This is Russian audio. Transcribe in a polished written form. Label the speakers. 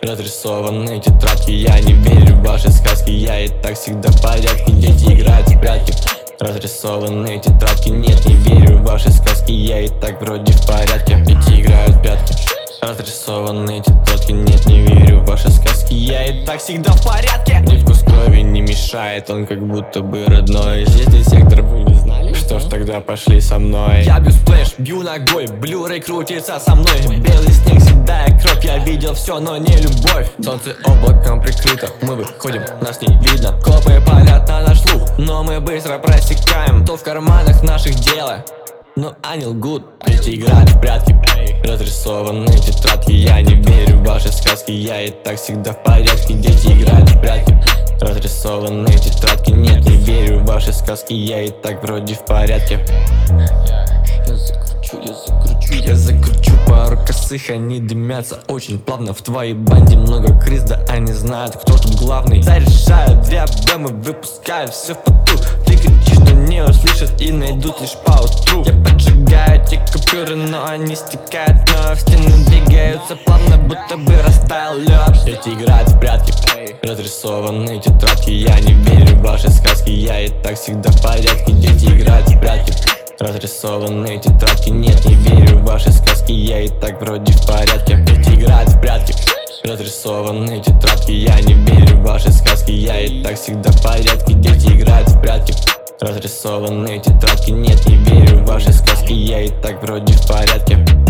Speaker 1: Разрисованные тетрадки, я не верю в ваши сказки. Я и так всегда в порядке, дети играют в прятки. Разрисованные тетрадки, нет, не верю в ваши сказки. Я и так вроде в порядке, дети играют в прятки. Разрисованные тетрадки, нет, не верю в ваши сказки. Я и так всегда в порядке. Мне вкус крови не мешает, он как будто бы родной. Здесь детектор, вы не знали? Что ж тогда пошли со мной. Я бью сплэш, бью ногой, блюрей крутится со мной. Белый снег, седая кровь, я видел все, но не любовь. Солнце облаком прикрыто, мы выходим, нас не видно. Копы палят на наш слух, но мы быстро просекаем. То в карманах наших дело, но ангел гуд. Дети играют в прятки, разрисованные тетрадки. Я не верю в ваши сказки, я и так всегда в порядке. Дети играют в прятки, разрисованные тетрадки. Нет, не верю в ваши сказки, я и так вроде в порядке. Я закручу пару косых, они дымятся очень плавно. В твоей банде много криз, да они знают, кто тут главный. Заряжают две бэмы, выпускают все в поту. Ты кричишь, что не услышат и найдут лишь поутру. Я поджигаю те купюры, но они стекают вновь. Стены двигаются плавно, будто бы растаял лед. Дети играют в прятки, разрисованные тетрадки. Я не верю в ваши сказки, я и так всегда в порядке. Дети играют в прятки, разрисованные тетрадки. Нет, не верю в ваши сказки, я и так вроде в порядке. Дети играют в прятки, разрисованные тетрадки. Я не верю в ваши сказки, я и так всегда в порядке. Дети играют в прятки, разрисованные тетрадки. Нет, не верю в ваши сказки, я и так вроде в порядке.